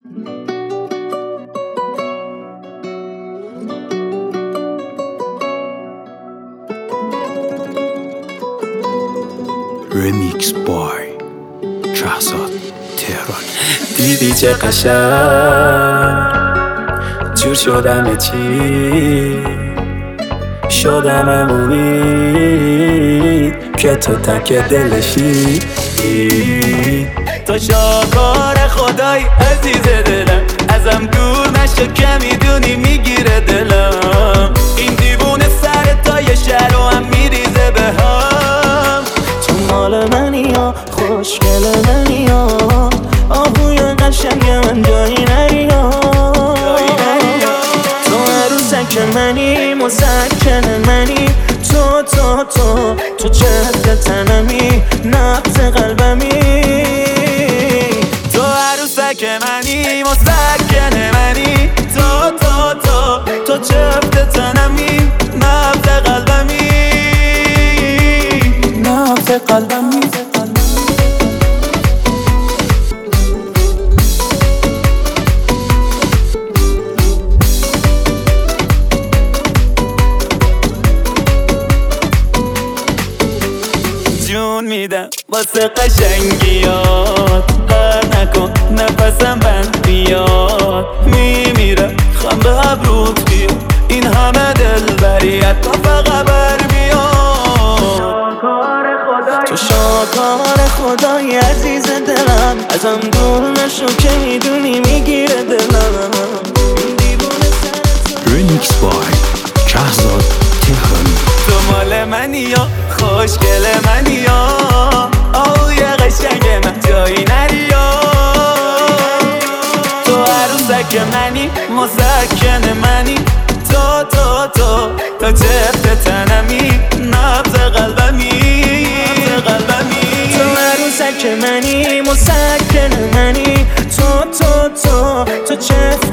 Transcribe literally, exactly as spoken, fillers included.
Remix by شهزاد تهران. دیدی چه قشنگ جور شدم چی شدم امید که تو تک دلشی. تو شاکار خدای عزیز دلم، ازم دور نشو که میدونی میگیره دلم. این دیوونه سر تا یه شهر و هم میریزه به هم. تو مال منی یا خوشگل منی یا آهوی قشنگ من جایی نری یا تو عروسک منی مسکن منی. تو تو تو تو جهت تنمی نبض قلبمی. تو عروسک منی مسکن منی. تو تو تو تو جهت تنمی نبض قلبمی نبض قلبمی. جون میدم واسه قشنگیات، قر نکن نفسم بند بیاد. میمیرم خم به ابروت بیاد، این همه دلبریت تا فقط بر بیاد. تو شاکار خدای عزیز دلم، ازم دور نشو که میدونی میگیره دلم. Remix by شهزاد تهران. تو مال منی یا خوشگل منی یا آوی قشنگ من جایی نری یا تو عروسک منی مسکن منی. تو تو تو تو جهت تنمی نبض قلبمی قلبمی. تو عروسک منی مسکن منی. تو تو تو تو جهت